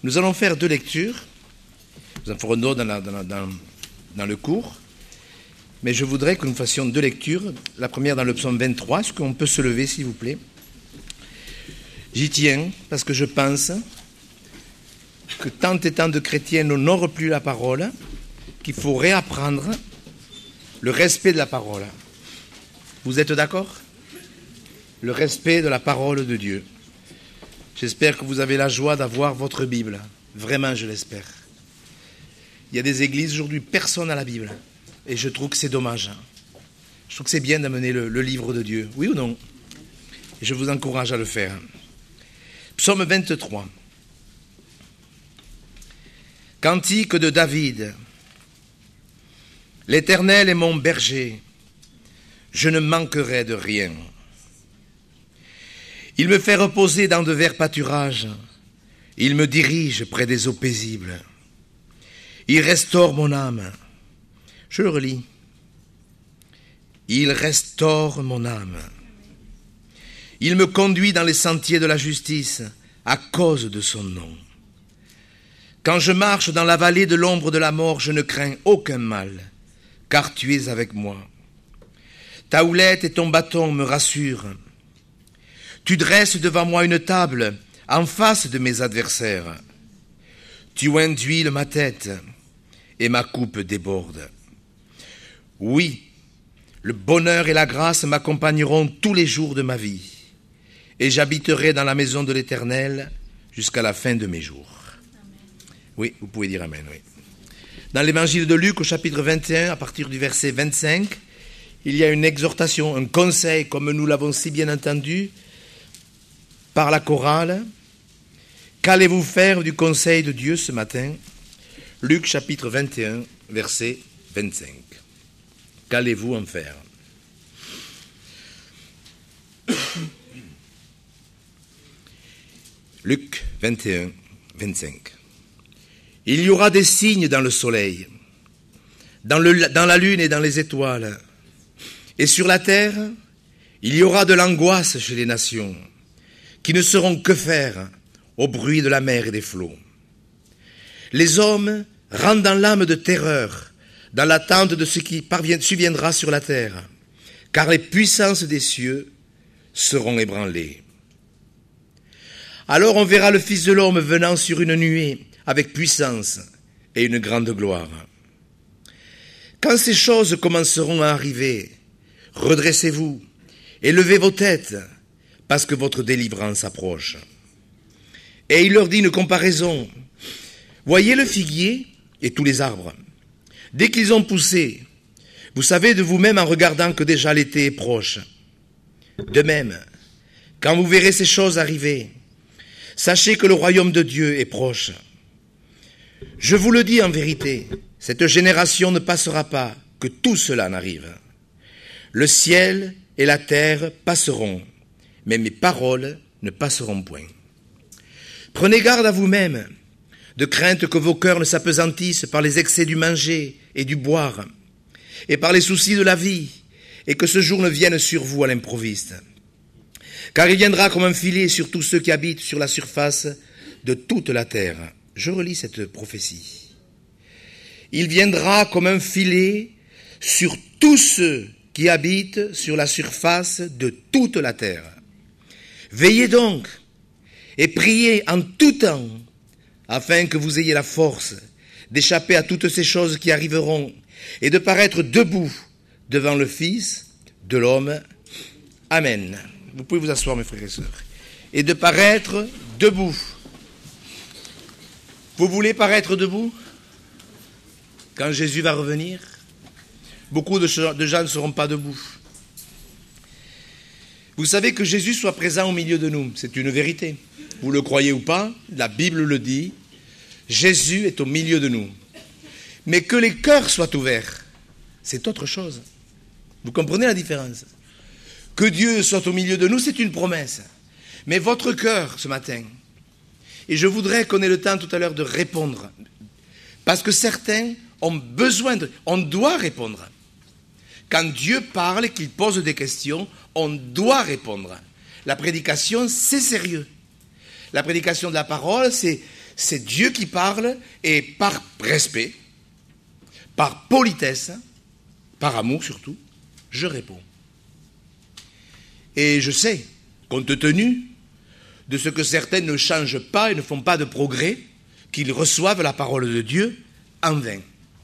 Nous allons faire 2 lectures. Nous en ferons d'autres dans le cours. Mais je voudrais que nous fassions 2 lectures. La première dans le psaume 23. Est-ce qu'on peut se lever, s'il vous plaît? J'y tiens parce que je pense que tant et tant de chrétiens n'honorent plus la parole, qu'il faut réapprendre le respect de la parole. Vous êtes d'accord? Le respect de la parole de Dieu. J'espère que vous avez la joie d'avoir votre Bible. Vraiment, je l'espère. Il y a des églises aujourd'hui, personne n'a la Bible. Et je trouve que c'est dommage. Je trouve que c'est bien d'amener le livre de Dieu. Oui ou non? Et je vous encourage à le faire. Psaume 23. Cantique de David. L'Éternel est mon berger. Je ne manquerai de rien. Il me fait reposer dans de verts pâturages. Il me dirige près des eaux paisibles. Il restaure mon âme. Je le relis. Il restaure mon âme. Il me conduit dans les sentiers de la justice à cause de son nom. Quand je marche dans la vallée de l'ombre de la mort, je ne crains aucun mal, car tu es avec moi. Ta houlette et ton bâton me rassurent. Tu dresses devant moi une table en face de mes adversaires. Tu induis ma tête et ma coupe déborde. Oui, le bonheur et la grâce m'accompagneront tous les jours de ma vie, et j'habiterai dans la maison de l'Éternel jusqu'à la fin de mes jours. Oui, vous pouvez dire Amen, oui. Dans l'évangile de Luc, au chapitre 21, à partir du verset 25, il y a une exhortation, un conseil, comme nous l'avons si bien entendu, par la chorale. Qu'allez-vous faire du conseil de Dieu ce matin? Luc chapitre 21, verset 25. Qu'allez-vous en faire? Luc 21, 25. Il y aura des signes dans le soleil, dans la lune et dans les étoiles. Et sur la terre, il y aura de l'angoisse chez les nations, qui ne sauront que faire au bruit de la mer et des flots. Les hommes rentrent dans l'âme de terreur, dans l'attente de ce qui surviendra sur la terre, car les puissances des cieux seront ébranlées. Alors on verra le Fils de l'homme venant sur une nuée, avec puissance et une grande gloire. Quand ces choses commenceront à arriver, redressez-vous et levez vos têtes, parce que votre délivrance approche. Et il leur dit une comparaison. Voyez le figuier et tous les arbres. Dès qu'ils ont poussé, vous savez de vous-même en regardant que déjà l'été est proche. De même, quand vous verrez ces choses arriver, sachez que le royaume de Dieu est proche. Je vous le dis en vérité, cette génération ne passera pas que tout cela n'arrive. Le ciel et la terre passeront, mais mes paroles ne passeront point. Prenez garde à vous-même, de crainte que vos cœurs ne s'apesantissent par les excès du manger et du boire, et par les soucis de la vie, et que ce jour ne vienne sur vous à l'improviste. Car il viendra comme un filet sur tous ceux qui habitent sur la surface de toute la terre. Je relis cette prophétie. Il viendra comme un filet sur tous ceux qui habitent sur la surface de toute la terre. Veillez donc et priez en tout temps, afin que vous ayez la force d'échapper à toutes ces choses qui arriveront et de paraître debout devant le Fils de l'homme. Amen. Vous pouvez vous asseoir, mes frères et sœurs. Et de paraître debout. Vous voulez paraître debout quand Jésus va revenir? Beaucoup de gens ne seront pas debout. Vous savez que Jésus soit présent au milieu de nous, c'est une vérité. Vous le croyez ou pas, la Bible le dit, Jésus est au milieu de nous. Mais que les cœurs soient ouverts, c'est autre chose. Vous comprenez la différence? Que Dieu soit au milieu de nous, c'est une promesse. Mais votre cœur, ce matin, et je voudrais qu'on ait le temps tout à l'heure de répondre, parce que certains ont besoin on doit répondre. Quand Dieu parle et qu'il pose des questions, on doit répondre. La prédication, c'est sérieux. La prédication de la parole, c'est Dieu qui parle et par respect, par politesse, par amour surtout, je réponds. Et je sais, compte tenu de ce que certains ne changent pas et ne font pas de progrès, qu'ils reçoivent la parole de Dieu en vain.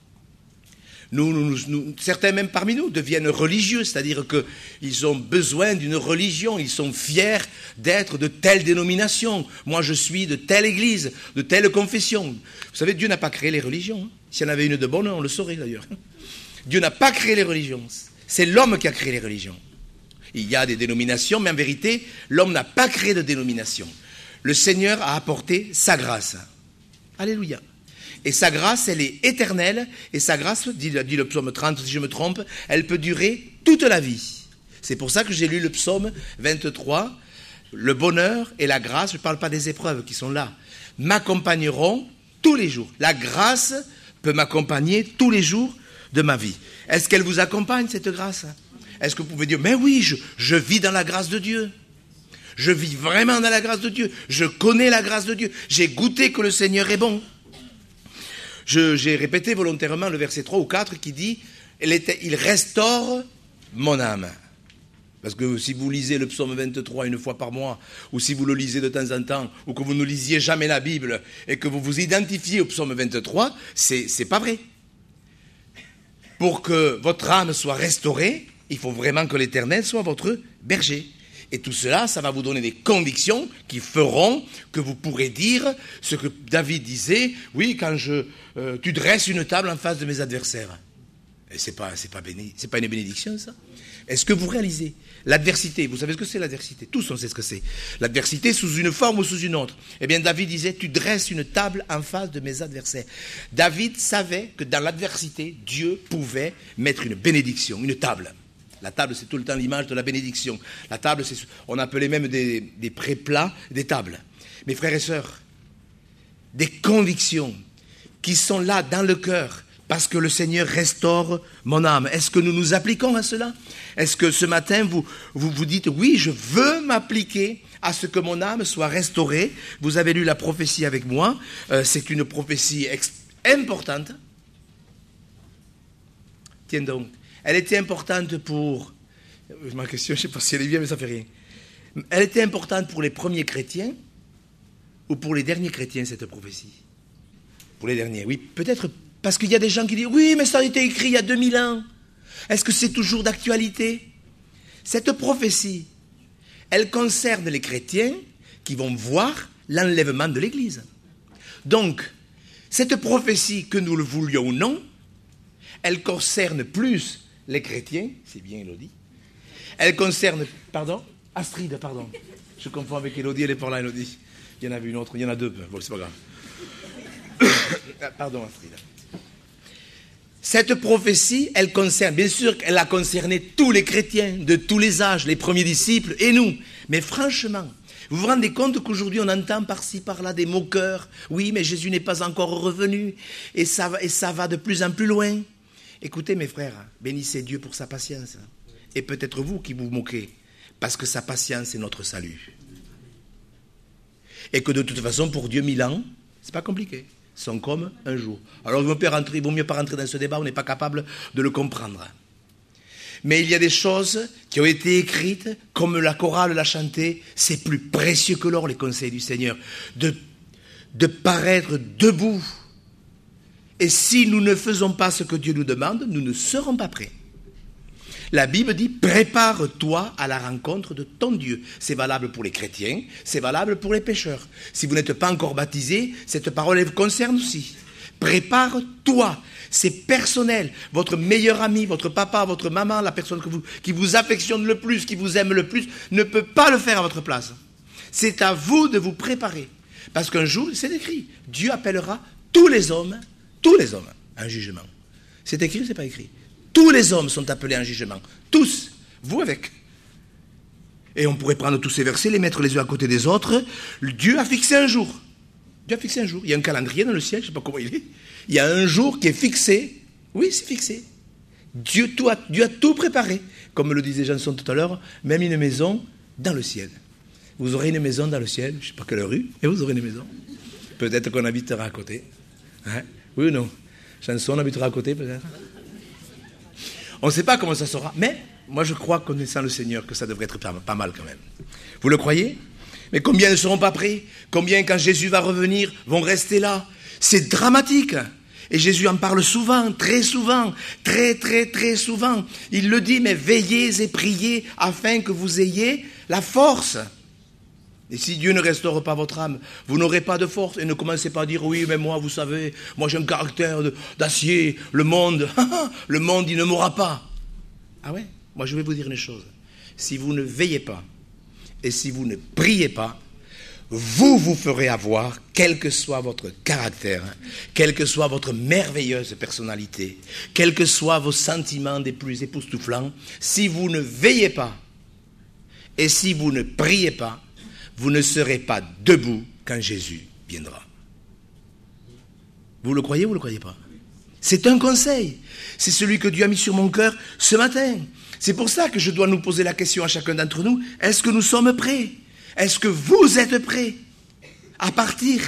Certains même parmi nous deviennent religieux, c'est-à-dire qu'ils ont besoin d'une religion, ils sont fiers d'être de telle dénomination. Moi je suis de telle église, de telle confession. Vous savez, Dieu n'a pas créé les religions. S'il y en avait une de bonne, on le saurait d'ailleurs. Dieu n'a pas créé les religions, c'est l'homme qui a créé les religions. Il y a des dénominations, mais en vérité, l'homme n'a pas créé de dénomination. Le Seigneur a apporté sa grâce. Alléluia. Et sa grâce, elle est éternelle, et sa grâce, dit le psaume 30, si je me trompe, elle peut durer toute la vie. C'est pour ça que j'ai lu le psaume 23, le bonheur et la grâce, je ne parle pas des épreuves qui sont là, m'accompagneront tous les jours. La grâce peut m'accompagner tous les jours de ma vie. Est-ce qu'elle vous accompagne, cette grâce ? Est-ce que vous pouvez dire, mais oui, je vis dans la grâce de Dieu. Je vis vraiment dans la grâce de Dieu. Je connais la grâce de Dieu. J'ai goûté que le Seigneur est bon. J'ai répété volontairement le verset 3 ou 4 qui dit « Il restaure mon âme ». Parce que si vous lisez le psaume 23 une fois par mois, ou si vous le lisez de temps en temps, ou que vous ne lisiez jamais la Bible, et que vous vous identifiez au psaume 23, c'est pas vrai. Pour que votre âme soit restaurée, il faut vraiment que l'Éternel soit votre berger. Et tout cela, ça va vous donner des convictions qui feront que vous pourrez dire ce que David disait, oui, quand tu dresses une table en face de mes adversaires. Et c'est pas une bénédiction, ça. Est-ce que vous réalisez l'adversité? Vous savez ce que c'est l'adversité? Tous on sait ce que c'est. L'adversité sous une forme ou sous une autre. Eh bien, David disait, tu dresses une table en face de mes adversaires. David savait que dans l'adversité, Dieu pouvait mettre une bénédiction, une table. La table, c'est tout le temps l'image de la bénédiction. La table, on appelait même des préplats, des tables. Mes frères et sœurs, des convictions qui sont là dans le cœur parce que le Seigneur restaure mon âme. Est-ce que nous nous appliquons à cela? Est-ce que ce matin, vous dites, oui, je veux m'appliquer à ce que mon âme soit restaurée? Vous avez lu la prophétie avec moi. C'est une prophétie importante. Tiens donc. Elle était importante pour... Ma question, je ne sais pas si elle est bien, mais ça ne fait rien. Elle était importante pour les premiers chrétiens ou pour les derniers chrétiens, cette prophétie? Pour les derniers, oui. Peut-être parce qu'il y a des gens qui disent, oui, mais ça a été écrit il y a 2000 ans. Est-ce que c'est toujours d'actualité? Cette prophétie, elle concerne les chrétiens qui vont voir l'enlèvement de l'Église. Donc, cette prophétie, que nous le voulions ou non, elle concerne plus les chrétiens, c'est bien Élodie, elle concerne, Astrid, je confonds avec Élodie, elle est par là, Élodie. Il y en avait une autre, il y en a deux, bon, c'est pas grave. Pardon, Astrid. Cette prophétie, elle concerne, bien sûr qu'elle a concerné tous les chrétiens, de tous les âges, les premiers disciples et nous. Mais franchement, vous vous rendez compte qu'aujourd'hui on entend par-ci, par-là des moqueurs. Oui, mais Jésus n'est pas encore revenu et ça va de plus en plus loin. Écoutez mes frères, bénissez Dieu pour sa patience. Et peut-être vous qui vous moquez, parce que sa patience est notre salut. Et que de toute façon, pour Dieu, 1000 ans, c'est pas compliqué. Sont comme un jour. Alors il vaut mieux pas rentrer dans ce débat, on n'est pas capable de le comprendre. Mais il y a des choses qui ont été écrites, comme la chorale l'a chanté, c'est plus précieux que l'or, les conseils du Seigneur, de paraître debout. Et si nous ne faisons pas ce que Dieu nous demande, nous ne serons pas prêts. La Bible dit, prépare-toi à la rencontre de ton Dieu. C'est valable pour les chrétiens, c'est valable pour les pécheurs. Si vous n'êtes pas encore baptisé, cette parole elle vous concerne aussi. Prépare-toi, c'est personnel. Votre meilleur ami, votre papa, votre maman, la personne qui vous affectionne le plus, qui vous aime le plus, ne peut pas le faire à votre place. C'est à vous de vous préparer. Parce qu'un jour, c'est écrit, Dieu appellera tous les hommes à un jugement. C'est écrit ou c'est pas écrit? Tous les hommes sont appelés à un jugement. Tous. Vous avec. Et on pourrait prendre tous ces versets, les mettre les uns à côté des autres. Dieu a fixé un jour. Dieu a fixé un jour. Il y a un calendrier dans le ciel, je ne sais pas comment il est. Il y a un jour qui est fixé. Oui, c'est fixé. Dieu a tout préparé. Comme le disait Janson tout à l'heure, même une maison dans le ciel. Vous aurez une maison dans le ciel, je ne sais pas quelle rue, mais vous aurez une maison. Peut-être qu'on habitera à côté. Hein? Oui ou non? Chanson, on habitera à côté peut-être. On ne sait pas comment ça sera, mais moi je crois, connaissant le Seigneur, que ça devrait être pas mal quand même. Vous le croyez? Mais combien ne seront pas prêts? Combien, quand Jésus va revenir, vont rester là? C'est dramatique. Et Jésus en parle souvent, très souvent, très souvent. Il le dit, mais veillez et priez afin que vous ayez la force. Et si Dieu ne restaure pas votre âme, vous n'aurez pas de force. Et ne commencez pas à dire, oui, mais moi, vous savez, moi j'ai un caractère d'acier, le monde, il ne mourra pas. Ah ouais? Moi je vais vous dire une chose. Si vous ne veillez pas, et si vous ne priez pas, vous ferez avoir, quel que soit votre caractère, quelle que soit votre merveilleuse personnalité, quels que soient vos sentiments des plus époustouflants, si vous ne veillez pas, et si vous ne priez pas, vous ne serez pas debout quand Jésus viendra. Vous le croyez ou vous ne le croyez pas? C'est un conseil. C'est celui que Dieu a mis sur mon cœur ce matin. C'est pour ça que je dois nous poser la question à chacun d'entre nous. Est-ce que nous sommes prêts? Est-ce que vous êtes prêts à partir?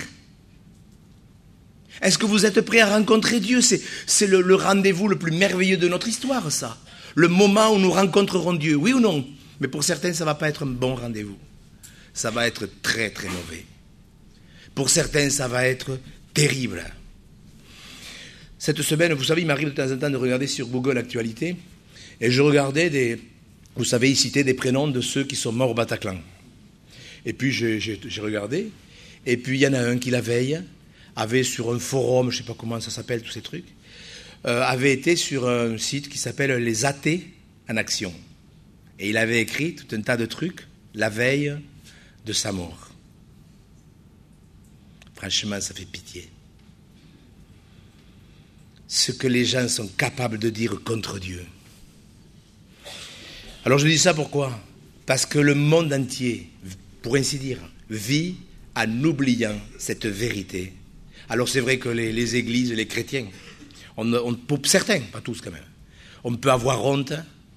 Est-ce que vous êtes prêts à rencontrer Dieu? C'est le rendez-vous le plus merveilleux de notre histoire, ça. Le moment où nous rencontrerons Dieu, oui ou non? Mais pour certains, ça ne va pas être un bon rendez-vous. Ça va être très mauvais. Pour certains, ça va être terrible. Cette semaine, vous savez, il m'arrive de temps en temps de regarder sur Google Actualité, et je regardais vous savez, ils citaient des prénoms de ceux qui sont morts au Bataclan. Et puis j'ai regardé, et puis il y en a un qui la veille avait sur un forum, je ne sais pas comment ça s'appelle, tous ces trucs, avait été sur un site qui s'appelle Les Athées en Action. Et il avait écrit tout un tas de trucs la veille de sa mort. Franchement, ça fait pitié. Ce que les gens sont capables de dire contre Dieu. Alors je dis ça pourquoi? Parce que le monde entier, pour ainsi dire, vit en oubliant cette vérité. Alors c'est vrai que les églises, les chrétiens, pour certains, pas tous quand même, on peut avoir honte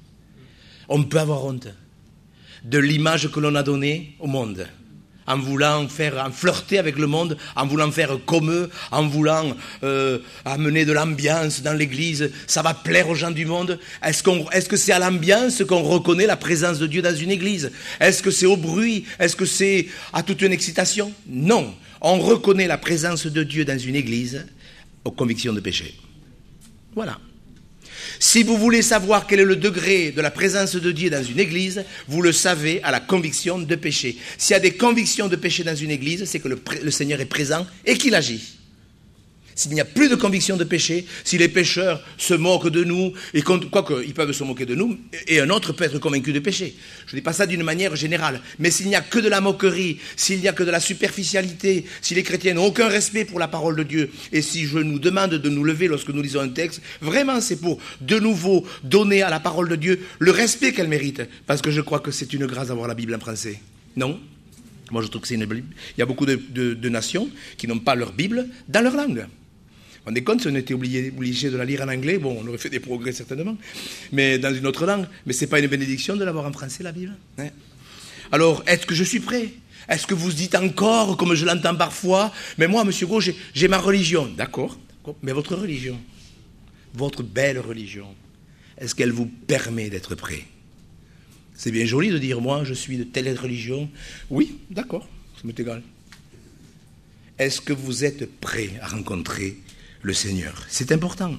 de l'image que l'on a donnée au monde, en voulant flirter avec le monde, en voulant faire comme eux, en voulant amener de l'ambiance dans l'église. Ça va plaire aux gens du monde. Est-ce que c'est à l'ambiance qu'on reconnaît la présence de Dieu dans une église? Est-ce que c'est au bruit? Est-ce que c'est à toute une excitation? Non. On reconnaît la présence de Dieu dans une église aux convictions de péché. Voilà. Si vous voulez savoir quel est le degré de la présence de Dieu dans une église, vous le savez à la conviction de péché. S'il y a des convictions de péché dans une église, c'est que le Seigneur est présent et qu'il agit. S'il n'y a plus de conviction de péché, si les pécheurs se moquent de nous, et quoique ils peuvent se moquer de nous, et un autre peut être convaincu de péché. Je ne dis pas ça d'une manière générale, mais s'il n'y a que de la moquerie, s'il n'y a que de la superficialité, si les chrétiens n'ont aucun respect pour la parole de Dieu, et si je nous demande de nous lever lorsque nous lisons un texte, vraiment c'est pour de nouveau donner à la parole de Dieu le respect qu'elle mérite, parce que je crois que c'est une grâce d'avoir la Bible en français. Non? Moi je trouve que c'est une Bible. Il y a beaucoup de nations qui n'ont pas leur Bible dans leur langue. On est compte si on était obligé de la lire en anglais, bon, on aurait fait des progrès certainement, mais dans une autre langue. Mais ce n'est pas une bénédiction de l'avoir en français, la Bible, hein? Alors, est-ce que je suis prêt? Est-ce que vous dites encore, comme je l'entends parfois, mais moi, monsieur Gros, j'ai ma religion. D'accord, mais votre religion, votre belle religion, est-ce qu'elle vous permet d'être prêt? C'est bien joli de dire, moi, je suis de telle religion. Oui, d'accord, ça m'est égal. Est-ce que vous êtes prêt à rencontrer le Seigneur? C'est important.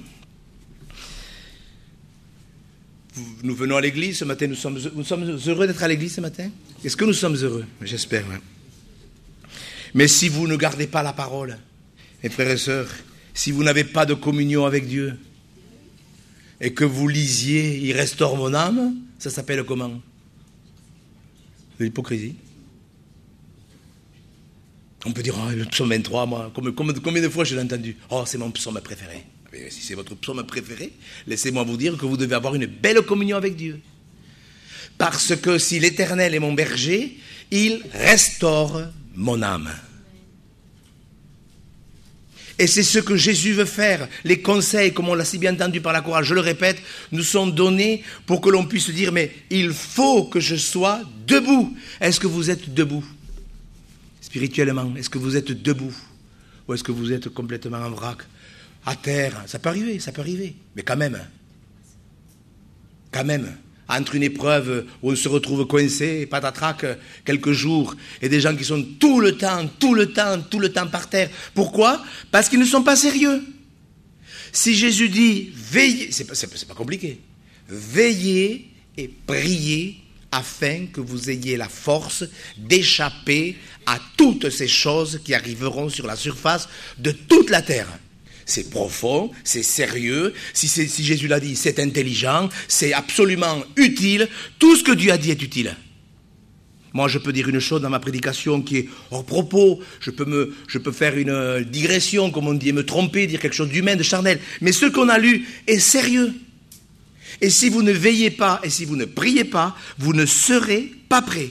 Nous venons à l'église ce matin, nous sommes heureux d'être à l'église ce matin. Est-ce que nous sommes heureux? J'espère. Hein. Mais si vous ne gardez pas la parole, mes frères et sœurs, si vous n'avez pas de communion avec Dieu, et que vous lisiez « Il restaure mon âme », ça s'appelle comment? De l'hypocrisie. On peut dire, oh, le psaume 23, moi, combien de fois je l'ai entendu? Oh, c'est mon psaume préféré. Mais si c'est votre psaume préféré, laissez-moi vous dire que vous devez avoir une belle communion avec Dieu. Parce que si l'Éternel est mon berger, il restaure mon âme. Et c'est ce que Jésus veut faire. Les conseils, comme on l'a si bien entendu par la chorale, je le répète, nous sont donnés pour que l'on puisse dire, mais il faut que je sois debout. Est-ce que vous êtes debout? Spirituellement, est-ce que vous êtes debout? Ou est-ce que vous êtes complètement en vrac, à terre? Ça peut arriver, ça peut arriver. Mais quand même, entre une épreuve où on se retrouve coincé, patatrac, quelques jours, et des gens qui sont tout le temps par terre. Pourquoi? Parce qu'ils ne sont pas sérieux. Si Jésus dit, veillez, c'est pas compliqué, veillez et priez afin que vous ayez la force d'échapper à toutes ces choses qui arriveront sur la surface de toute la terre. C'est profond, c'est sérieux, si Jésus l'a dit, c'est intelligent, c'est absolument utile, tout ce que Dieu a dit est utile. Moi, je peux dire une chose dans ma prédication qui est hors propos, je peux faire une digression, comme on dit, et me tromper, dire quelque chose d'humain, de charnel, mais ce qu'on a lu est sérieux. Et si vous ne veillez pas, et si vous ne priez pas, vous ne serez pas prêts.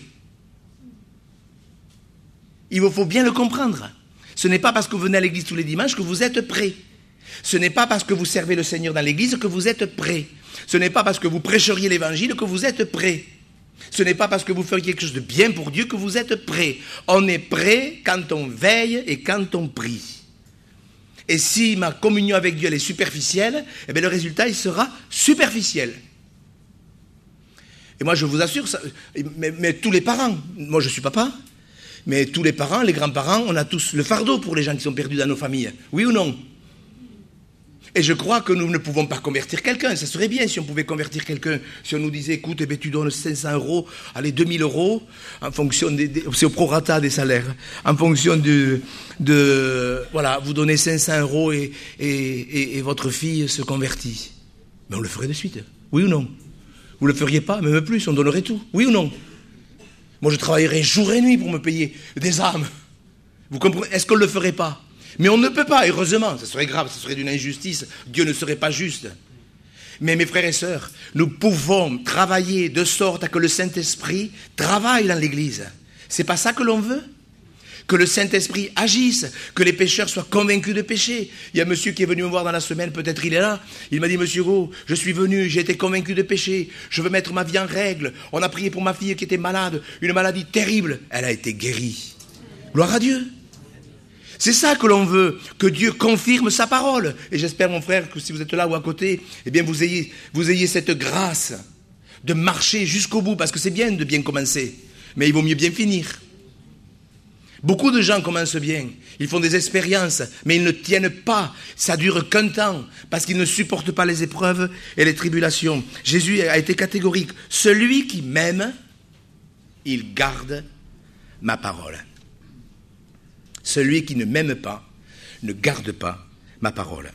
Il vous faut bien le comprendre. Ce n'est pas parce que vous venez à l'église tous les dimanches que vous êtes prêts. Ce n'est pas parce que vous servez le Seigneur dans l'église que vous êtes prêts. Ce n'est pas parce que vous prêcheriez l'évangile que vous êtes prêts. Ce n'est pas parce que vous feriez quelque chose de bien pour Dieu que vous êtes prêts. On est prêt quand on veille et quand on prie. Et si ma communion avec Dieu elle est superficielle, eh bien le résultat il sera superficiel. Et moi je vous assure, ça, mais tous les parents, moi je suis papa, mais tous les parents, les grands-parents, on a tous le fardeau pour les gens qui sont perdus dans nos familles. Oui ou non? Et je crois que nous ne pouvons pas convertir quelqu'un. Ça serait bien si on pouvait convertir quelqu'un. Si on nous disait, écoute, eh bien, tu donnes 500 €, allez, 2000 €, en fonction c'est au prorata des salaires. En fonction voilà, vous donnez 500 € et votre fille se convertit. Mais on le ferait de suite. Oui ou non? Vous ne le feriez pas, même plus, on donnerait tout. Oui ou non? Moi, je travaillerais jour et nuit pour me payer des âmes. Vous comprenez? Est-ce qu'on ne le ferait pas? Mais on ne peut pas, heureusement, ça serait grave, ça serait d'une injustice, Dieu ne serait pas juste. Mais mes frères et sœurs, nous pouvons travailler de sorte à que le Saint-Esprit travaille dans l'Église. C'est pas ça que l'on veut? Que le Saint-Esprit agisse, que les pécheurs soient convaincus de péché. Il y a un monsieur qui est venu me voir dans la semaine, peut-être il est là, il m'a dit, monsieur Hugo, je suis venu, j'ai été convaincu de péché, je veux mettre ma vie en règle. On a prié pour ma fille qui était malade, une maladie terrible, elle a été guérie. Gloire à Dieu. C'est ça que l'on veut, que Dieu confirme sa parole. Et j'espère, mon frère, que si vous êtes là ou à côté, eh bien vous ayez cette grâce de marcher jusqu'au bout, parce que c'est bien de bien commencer, mais il vaut mieux bien finir. Beaucoup de gens commencent bien, ils font des expériences, mais ils ne tiennent pas, ça dure qu'un temps, parce qu'ils ne supportent pas les épreuves et les tribulations. Jésus a été catégorique, celui qui m'aime, il garde ma parole. Celui qui ne m'aime pas ne garde pas ma parole.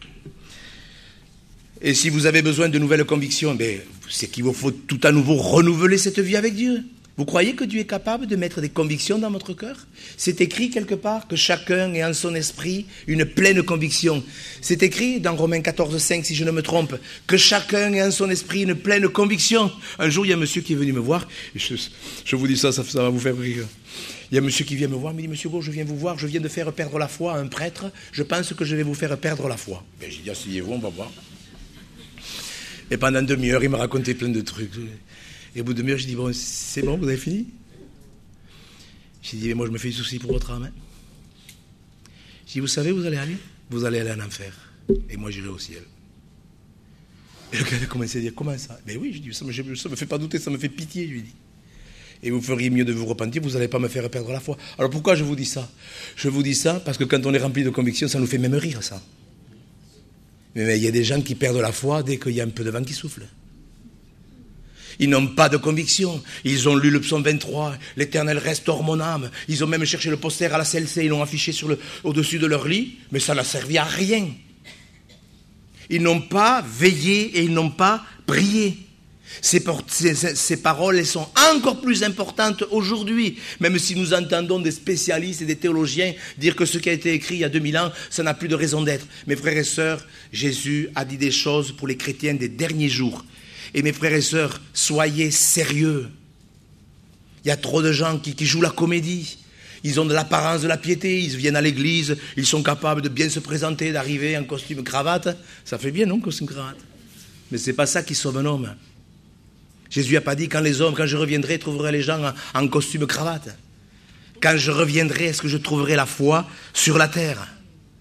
Et si vous avez besoin de nouvelles convictions, c'est qu'il vous faut tout à nouveau renouveler cette vie avec Dieu. Vous croyez que Dieu est capable de mettre des convictions dans votre cœur? C'est écrit quelque part que chacun ait en son esprit une pleine conviction. C'est écrit dans Romains 14,5, si je ne me trompe, que chacun ait en son esprit une pleine conviction. Un jour, il y a un monsieur qui est venu me voir, je vous dis ça va vous faire rire. Il y a un monsieur qui vient me voir, il me dit, monsieur Hugo, je viens vous voir, je viens de faire perdre la foi à un prêtre, je pense que je vais vous faire perdre la foi. J'ai dit, asseyez-vous, on va voir. Et pendant une demi-heure, il m'a raconté plein de trucs. Et au bout de demi-heure, j'ai dit, bon, c'est bon, vous avez fini? J'ai dit, mais moi je me fais du souci pour votre âme. J'ai dit, vous savez, vous allez aller en enfer. Et moi j'irai au ciel. Et le gars a commencé à dire, comment ça? Ben oui, je dis, ça me fait pas douter, ça me fait pitié, je lui dis. Et vous feriez mieux de vous repentir, vous n'allez pas me faire perdre la foi. Alors pourquoi je vous dis ça? Je vous dis ça parce que quand on est rempli de conviction, ça nous fait même rire, ça. Mais il y a des gens qui perdent la foi dès qu'il y a un peu de vent qui souffle. Ils n'ont pas de conviction. Ils ont lu le psaume 23, l'Éternel restaure mon âme. Ils ont même cherché le poster à la CLC, ils l'ont affiché au-dessus de leur lit, mais ça n'a servi à rien. Ils n'ont pas veillé et ils n'ont pas prié. Ces paroles, elles sont encore plus importantes aujourd'hui, même si nous entendons des spécialistes et des théologiens dire que ce qui a été écrit il y a 2000 ans, ça n'a plus de raison d'être. Mes frères et sœurs, Jésus a dit des choses pour les chrétiens des derniers jours. Et mes frères et sœurs, soyez sérieux. Il y a trop de gens qui jouent la comédie. Ils ont de l'apparence de la piété, ils viennent à l'église, ils sont capables de bien se présenter, d'arriver en costume cravate. Ça fait bien, non, costume cravate? Mais ce n'est pas ça qui sauve un homme. Jésus n'a pas dit, quand je reviendrai, trouverai les gens en costume cravate. Quand je reviendrai, est-ce que je trouverai la foi sur la terre?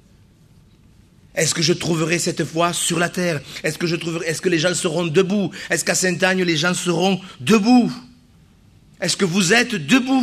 Est-ce que je trouverai cette foi sur la terre? Est-ce que les gens seront debout? Est-ce qu'à Sainte-Agne, les gens seront debout? Est-ce que vous êtes debout?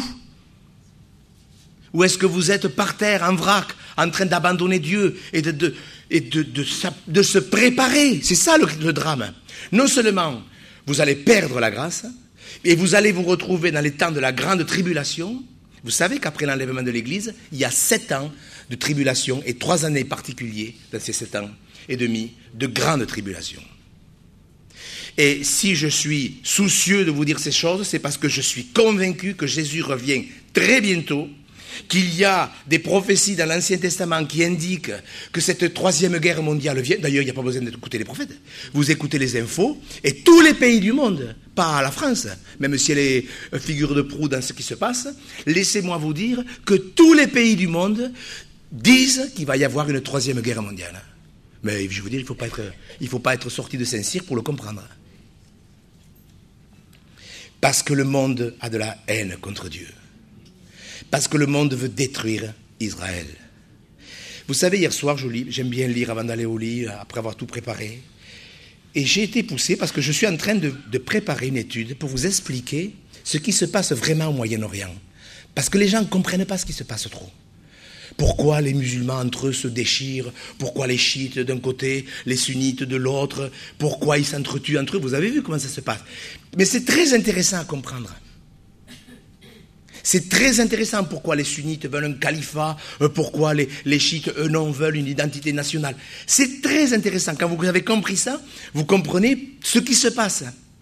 Ou est-ce que vous êtes par terre, en vrac, en train d'abandonner Dieu et de se préparer? C'est ça le drame. Non seulement vous allez perdre la grâce, et vous allez vous retrouver dans les temps de la grande tribulation. Vous savez qu'après l'enlèvement de l'Église, il y a 7 ans de tribulation et 3 années particuliers dans ces 7 ans et demi de grande tribulation. Et si je suis soucieux de vous dire ces choses, c'est parce que je suis convaincu que Jésus revient très bientôt, qu'il y a des prophéties dans l'Ancien Testament qui indiquent que cette 3e guerre mondiale vient. D'ailleurs, il n'y a pas besoin d'écouter les prophètes. Vous écoutez les infos, et tous les pays du monde, pas la France, même si elle est figure de proue dans ce qui se passe, laissez-moi vous dire que tous les pays du monde disent qu'il va y avoir une 3e guerre mondiale. Mais je veux dire, il ne faut pas être sorti de Saint-Cyr pour le comprendre. Parce que le monde a de la haine contre Dieu. Parce que le monde veut détruire Israël. Vous savez, hier soir, j'aime bien lire avant d'aller au lit, après avoir tout préparé. Et j'ai été poussé parce que je suis en train de préparer une étude pour vous expliquer ce qui se passe vraiment au Moyen-Orient. Parce que les gens ne comprennent pas ce qui se passe trop. Pourquoi les musulmans entre eux se déchirent? Pourquoi les chiites d'un côté, les sunnites de l'autre? Pourquoi ils s'entretuent entre eux? Vous avez vu comment ça se passe? Mais c'est très intéressant à comprendre. C'est très intéressant pourquoi les sunnites veulent un califat, pourquoi les chiites, eux non, veulent une identité nationale. C'est très intéressant. Quand vous avez compris ça, vous comprenez ce qui se passe.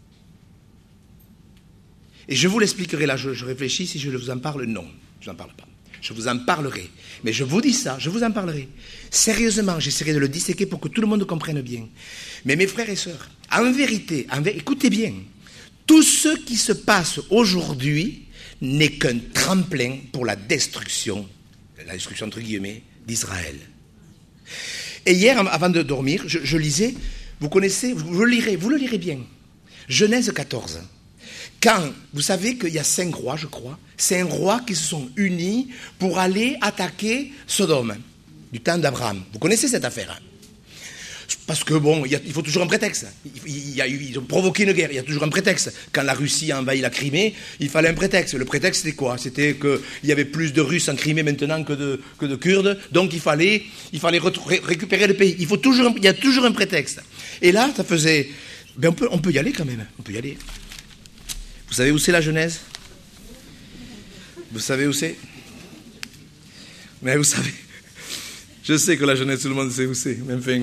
Et je vous l'expliquerai là, je réfléchis, si je vous en parle, non, je n'en parle pas. Je vous en parlerai. Mais je vous dis ça, je vous en parlerai. Sérieusement, j'essaierai de le disséquer pour que tout le monde comprenne bien. Mais mes frères et sœurs, en vérité, écoutez bien, tout ce qui se passe aujourd'hui n'est qu'un tremplin pour la destruction entre guillemets, d'Israël. Et hier, avant de dormir, je lisais, vous connaissez, vous le lirez bien, Genèse 14. Quand, vous savez qu'il y a 5 rois, je crois, 5 rois qui se sont unis pour aller attaquer Sodome, du temps d'Abraham. Vous connaissez cette affaire, hein? Parce que bon, il faut toujours un prétexte. Ils ont provoqué une guerre, il y a toujours un prétexte. Quand la Russie a envahi la Crimée, il fallait un prétexte. Le prétexte c'était quoi? C'était qu'il y avait plus de Russes en Crimée maintenant que de Kurdes, donc il fallait récupérer le pays. Il y a toujours un prétexte. Et là, ça faisait... Ben on peut y aller quand même, on peut y aller. Vous savez où c'est la Genèse? Vous savez où c'est? Mais vous savez, je sais que la Genèse, tout le monde sait où c'est, mais enfin...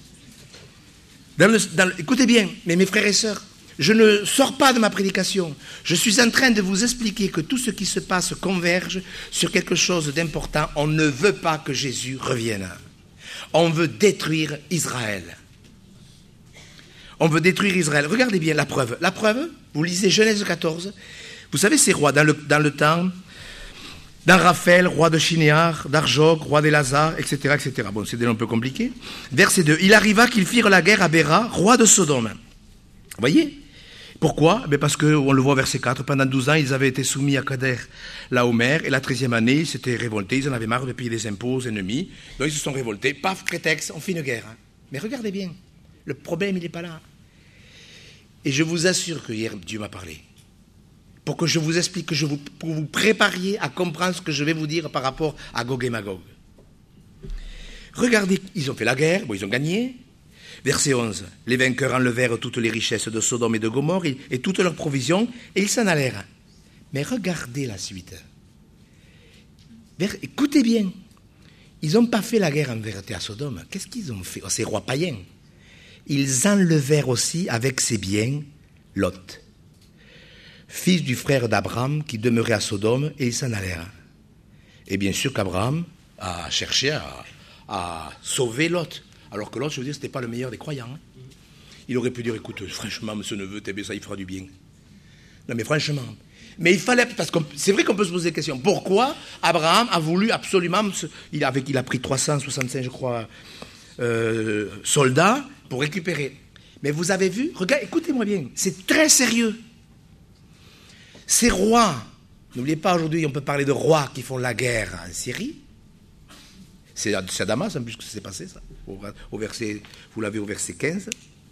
écoutez bien, mais mes frères et sœurs, je ne sors pas de ma prédication. Je suis en train de vous expliquer que tout ce qui se passe converge sur quelque chose d'important. On ne veut pas que Jésus revienne. On veut détruire Israël. On veut détruire Israël. Regardez bien la preuve. La preuve, vous lisez Genèse 14. Vous savez, ces rois, dans le temps, dans Raphaël, roi de Shinéar, d'Arjog, roi d'Élazar, etc., etc. Bon, c'est déjà un peu compliqué. Verset 2. Il arriva qu'ils firent la guerre à Béra, roi de Sodome. Vous voyez? Pourquoi? Parce qu'on le voit au verset 4. Pendant 12 ans, ils avaient été soumis à Kader, Laomer, et la 13e année, ils s'étaient révoltés. Ils en avaient marre de payer des impôts aux ennemis. Donc ils se sont révoltés. Paf, prétexte, on fait une guerre. Mais regardez bien. Le problème, il n'est pas là. Et je vous assure que hier, Dieu m'a parlé. Pour que je vous explique, pour vous prépariez à comprendre ce que je vais vous dire par rapport à Gog et Magog. Regardez, ils ont fait la guerre, bon, ils ont gagné. Verset 11. Les vainqueurs enlevèrent toutes les richesses de Sodome et de Gomorrhe et toutes leurs provisions, et ils s'en allèrent. Mais regardez la suite. Écoutez bien. Ils n'ont pas fait la guerre en vérité à Sodome. Qu'est-ce qu'ils ont fait? Ces rois païens. Ils enlevèrent aussi avec ses biens Lot, fils du frère d'Abraham qui demeurait à Sodome, et ils s'en allèrent. Et bien sûr qu'Abraham a cherché à sauver Lot. Alors que Lot, je veux dire, ce n'était pas le meilleur des croyants. Hein. Il aurait pu dire, écoute, franchement, monsieur neveu, ça, il fera du bien. Non, mais franchement. Mais il fallait, parce que c'est vrai qu'on peut se poser des questions. Pourquoi Abraham a voulu absolument, il a pris 365, je crois, soldats pour récupérer. Mais vous avez vu, regardez, écoutez-moi bien, c'est très sérieux. Ces rois, n'oubliez pas aujourd'hui, on peut parler de rois qui font la guerre en Syrie. C'est à Damas, en plus, que ça s'est passé, ça. Au verset, vous l'avez au verset 15.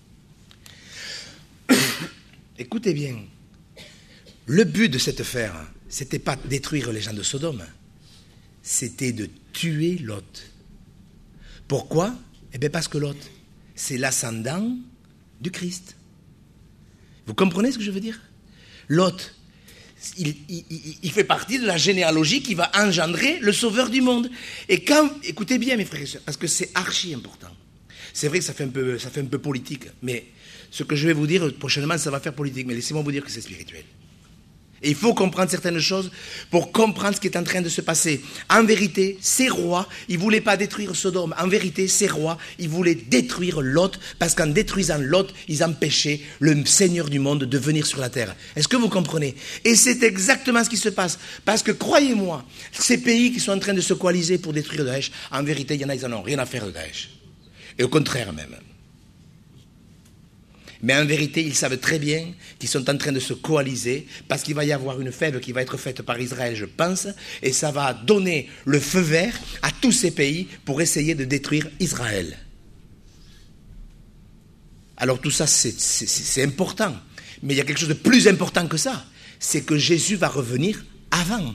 Écoutez bien. Le but de cette affaire, c'était pas de détruire les gens de Sodome. C'était de tuer Lot. Pourquoi? Eh bien, parce que Lot, c'est l'ascendant du Christ. Vous comprenez ce que je veux dire? Lot, il fait partie de la généalogie qui va engendrer le sauveur du monde. Et écoutez bien mes frères et sœurs, parce que c'est archi important. C'est vrai que ça fait un peu politique, mais ce que je vais vous dire prochainement, ça va faire politique, mais laissez-moi vous dire que c'est spirituel. Et il faut comprendre certaines choses pour comprendre ce qui est en train de se passer. En vérité, ces rois, ils ne voulaient pas détruire Sodome. En vérité, ces rois, ils voulaient détruire Lot, parce qu'en détruisant Lot, ils empêchaient le Seigneur du monde de venir sur la terre. Est-ce que vous comprenez? Et c'est exactement ce qui se passe. Parce que, croyez-moi, ces pays qui sont en train de se coaliser pour détruire Daesh, en vérité, il y en a, ils n'en ont rien à faire de Daesh. Et au contraire même. Mais en vérité, ils savent très bien qu'ils sont en train de se coaliser parce qu'il va y avoir une fève qui va être faite par Israël, je pense, et ça va donner le feu vert à tous ces pays pour essayer de détruire Israël. Alors tout ça, c'est important. Mais il y a quelque chose de plus important que ça. C'est que Jésus va revenir avant.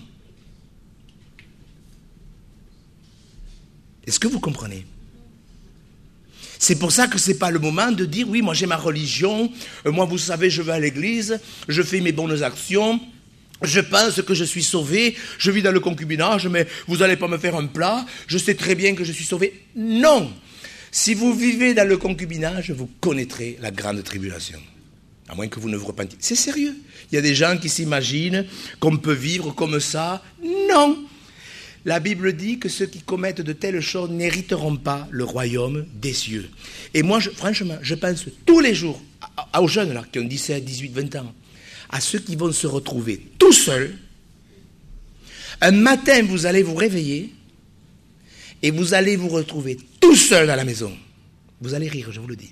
Est-ce que vous comprenez ? C'est pour ça que ce n'est pas le moment de dire, oui, moi j'ai ma religion, moi vous savez, je vais à l'église, je fais mes bonnes actions, je pense que je suis sauvé, je vis dans le concubinage, mais vous n'allez pas me faire un plat, je sais très bien que je suis sauvé. Non! Si vous vivez dans le concubinage, vous connaîtrez la grande tribulation. À moins que vous ne vous repentiez. C'est sérieux. Il y a des gens qui s'imaginent qu'on peut vivre comme ça. Non! La Bible dit que ceux qui commettent de telles choses n'hériteront pas le royaume des cieux. Et moi, franchement, je pense tous les jours aux jeunes là, qui ont 17, 18, 20 ans, à ceux qui vont se retrouver tout seuls. Un matin, vous allez vous réveiller et vous allez vous retrouver tout seul à la maison. Vous allez rire, je vous le dis.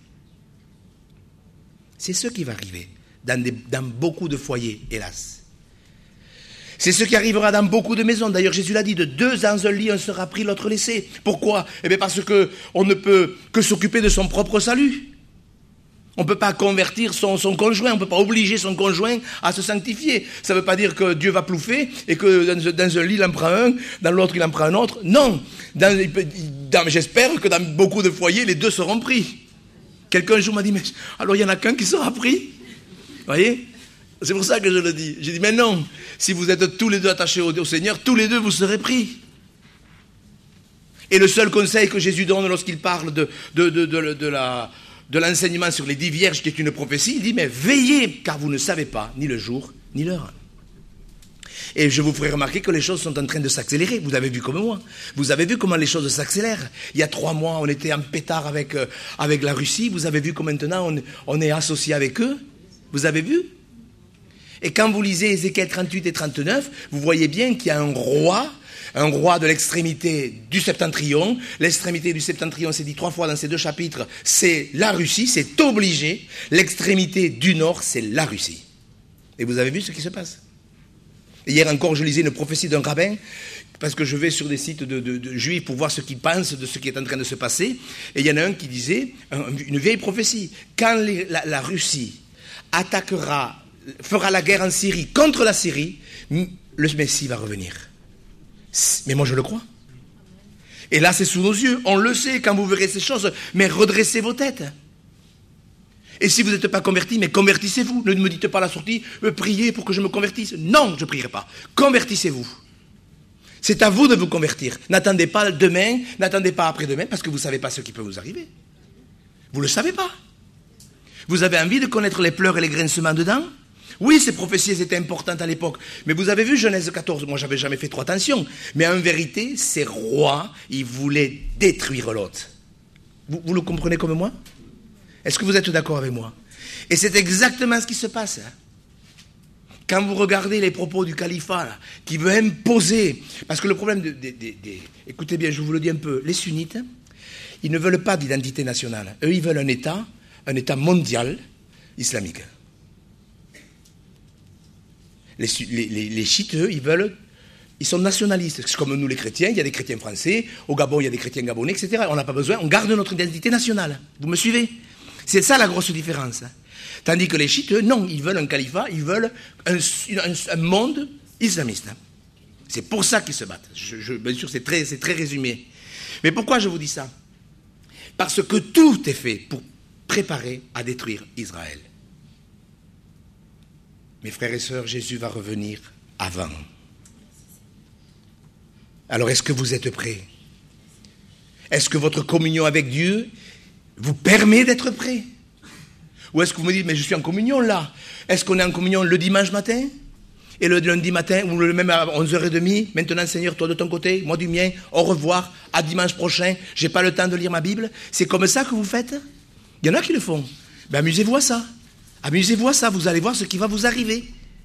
C'est ce qui va arriver dans beaucoup de foyers, hélas. C'est ce qui arrivera dans beaucoup de maisons. D'ailleurs, Jésus l'a dit, de deux dans un lit, un sera pris, l'autre laissé. Pourquoi? Eh bien parce qu'on ne peut que s'occuper de son propre salut. On ne peut pas convertir son conjoint, on ne peut pas obliger son conjoint à se sanctifier. Ça ne veut pas dire que Dieu va plouffer et que dans un lit, il en prend un, dans l'autre, il en prend un autre. Non. J'espère que dans beaucoup de foyers, les deux seront pris. Quelqu'un un jour m'a dit, mais alors il n'y en a qu'un qui sera pris. Vous voyez? C'est pour ça que je le dis. J'ai dit, mais non, si vous êtes tous les deux attachés au Seigneur, tous les deux vous serez pris. Et le seul conseil que Jésus donne lorsqu'il parle de l'enseignement sur les 10 vierges, qui est une prophétie, il dit, mais veillez, car vous ne savez pas ni le jour, ni l'heure. Et je vous ferai remarquer que les choses sont en train de s'accélérer. Vous avez vu comme moi. Vous avez vu comment les choses s'accélèrent. Il y a 3 mois, on était en pétard avec la Russie. Vous avez vu que maintenant, on est associé avec eux. Vous avez vu? Et quand vous lisez Ézéchiel 38 et 39, vous voyez bien qu'il y a un roi de l'extrémité du septentrion. L'extrémité du septentrion, c'est dit 3 fois dans ces 2 chapitres, c'est la Russie, c'est obligé. L'extrémité du nord, c'est la Russie. Et vous avez vu ce qui se passe. Hier encore, je lisais une prophétie d'un rabbin, parce que je vais sur des sites de juifs pour voir ce qu'ils pensent de ce qui est en train de se passer. Et il y en a un qui disait, une vieille prophétie, quand la Russie fera la guerre en Syrie contre la Syrie, le Messie va revenir. Mais moi je le crois. Et là c'est sous nos yeux, on le sait quand vous verrez ces choses, mais redressez vos têtes. Et si vous n'êtes pas convertis, mais convertissez-vous. Ne me dites pas à la sortie, priez pour que je me convertisse. Non, je ne prierai pas. Convertissez-vous. C'est à vous de vous convertir. N'attendez pas demain, n'attendez pas après-demain, parce que vous ne savez pas ce qui peut vous arriver. Vous ne le savez pas. Vous avez envie de connaître les pleurs et les grincements dedans? Oui, ces prophéties étaient importantes à l'époque. Mais vous avez vu Genèse 14, moi j'avais jamais fait trop attention. Mais en vérité, ces rois, ils voulaient détruire l'autre. Vous le comprenez comme moi? Est-ce que vous êtes d'accord avec moi? Et c'est exactement ce qui se passe. Quand vous regardez les propos du califat, là, qui veut imposer... Parce que le problème écoutez bien, je vous le dis un peu. Les sunnites, ils ne veulent pas d'identité nationale. Eux, ils veulent un État mondial islamique. Les chiites, eux, ils veulent Ils sont nationalistes. C'est comme nous les chrétiens, il y a des chrétiens français, au Gabon il y a des chrétiens gabonais, etc. On n'a pas besoin, on garde notre identité nationale. Vous me suivez? C'est ça la grosse différence. Tandis que les chiites, eux, non, ils veulent un califat, ils veulent un monde islamiste. C'est pour ça qu'ils se battent. Bien sûr, c'est très résumé. Mais pourquoi je vous dis ça? Parce que tout est fait pour préparer à détruire Israël. Mes frères et sœurs, Jésus va revenir avant. Alors, est-ce que vous êtes prêts? Est-ce que votre communion avec Dieu vous permet d'être prêts? Ou est-ce que vous me dites, mais je suis en communion là? Est-ce qu'on est en communion le dimanche matin? Et le lundi matin, ou le même à 11h30, maintenant Seigneur, toi de ton côté, moi du mien, au revoir, à dimanche prochain, j'ai pas le temps de lire ma Bible? C'est comme ça que vous faites? Il y en a qui le font. Ben amusez-vous à ça. Amusez-vous à ça, vous allez voir ce qui va vous arriver.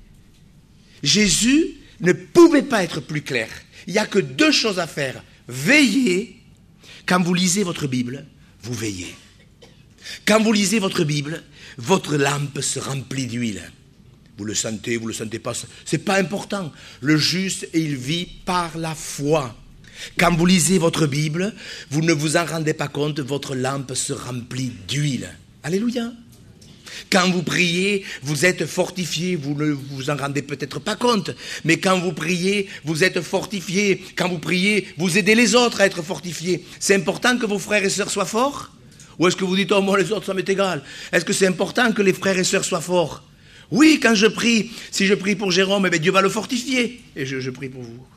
Jésus ne pouvait pas être plus clair. Il n'y a que deux choses à faire. Veillez. Quand vous lisez votre Bible, vous veillez. Quand vous lisez votre Bible, votre lampe se remplit d'huile. Vous le sentez pas, c'est pas important. Le juste, il vit par la foi. Quand vous lisez votre Bible, vous ne vous en rendez pas compte, votre lampe se remplit d'huile. Alléluia. Quand vous priez, vous êtes fortifié, vous ne vous en rendez peut-être pas compte, mais quand vous priez, vous êtes fortifié. Quand vous priez, vous aidez les autres à être fortifiés. C'est important que vos frères et sœurs soient forts? Ou est-ce que vous dites, oh moi les autres ça m'est égal? Est-ce que c'est important que les frères et sœurs soient forts? Oui, quand je prie, si je prie pour Jérôme, eh bien, Dieu va le fortifier. Et je prie pour vous.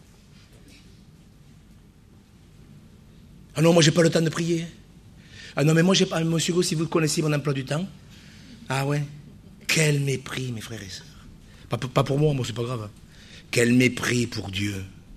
Ah non, moi j'ai pas le temps de prier. Ah non, mais moi j'ai pas, monsieur Hugo, si vous connaissiez mon emploi du temps. Ah ouais? Quel mépris, mes frères et sœurs. Pas pour moi c'est pas grave. Quel mépris pour Dieu.